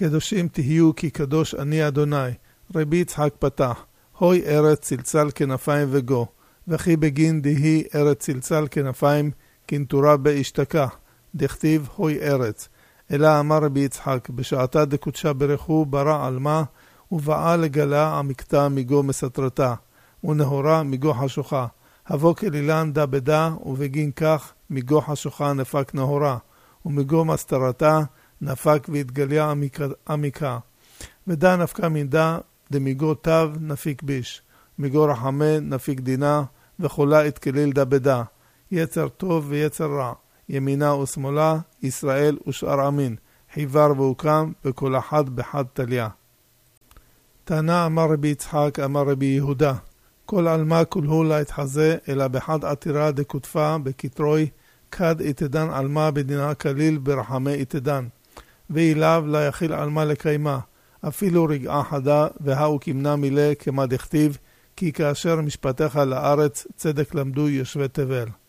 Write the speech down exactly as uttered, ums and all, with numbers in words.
קדושים תהיו כי קדוש אני אדוני. רבי יצחק פתח, הוי ארץ צלצל כנפיים וגו, וכי בגין דהי ארץ צלצל כנפיים, כנתורה באשתקה, דכתיב הוי ארץ. אלא אמר רבי יצחק, בשעתה דקודשה ברכו ברא עלמה, ובאה לגלה עמקתה מגו מסתרתה, ונהורה מגו חשוכה. הבוא כלילן דה בדה, ובגין כך מגו חשוכה נפק נהורה, ומגו מסתרתה נפק והתגליה עמיקה. ודה נפקה מדה דמגו תו נפיק ביש, מגו רחמה נפיק דינה, וחולה התקליל דה בדה, יצר טוב ויצר רע, ימינה ושמאלה, ישראל ושאר עמין, חיבר והוקם, וכל אחד בחד תליה. תענה אמר רבי יצחק, אמר רבי יהודה, כל עלמה כולהו לה התחזה, אלא בחד עתירה דקוטפה בכתרוי, כד איתדן עלמה בדינה כליל ברחמי איתדן, ואילב לה יחיל עלמה לקיימה, אפילו רגעה חדה, והאו כמנה מילה כמה דכתיב, כי כאשר משפטך לארץ צדק למדו יושבי תבל.